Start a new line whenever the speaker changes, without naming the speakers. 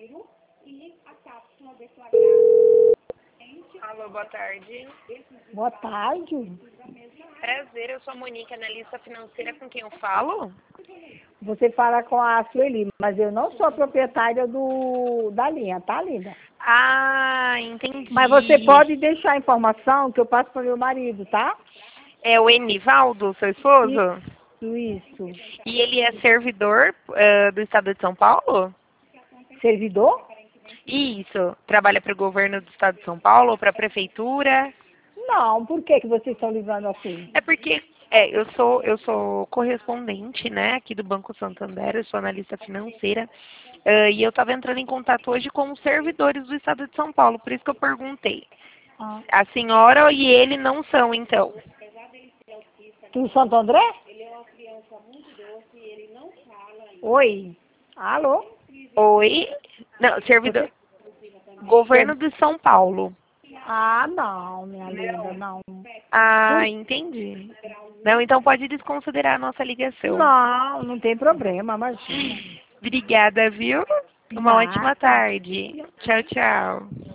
Alô, boa tarde.
Boa tarde.
Prazer, eu sou a Monique, analista financeira, com quem eu falo?
Você fala com a Sueli, mas eu não sou a proprietária da linha, tá, linda?
Ah, entendi.
Mas você pode deixar a informação que eu passo para meu marido, tá?
É o Enivaldo, seu esposo?
Isso.
E ele é servidor do estado de São Paulo?
Servidor?
Isso. Trabalha para o governo do estado de São Paulo ou para a prefeitura?
Não, por que vocês estão livrando assim?
É porque eu sou correspondente, né, aqui do Banco Santander, eu sou analista financeira, e eu estava entrando em contato hoje com os servidores do estado de São Paulo, por isso que eu perguntei.
Ah.
A senhora e ele não são, então?
Do Santo André? Oi? Alô?
Oi? Não, servidor. Governo de São Paulo.
Ah, não, minha linda, não.
Ah, entendi. Não, então pode desconsiderar a nossa ligação.
Não, não tem problema, imagina.
Obrigada, viu? Uma ótima
Nada.
tarde. Tchau, tchau.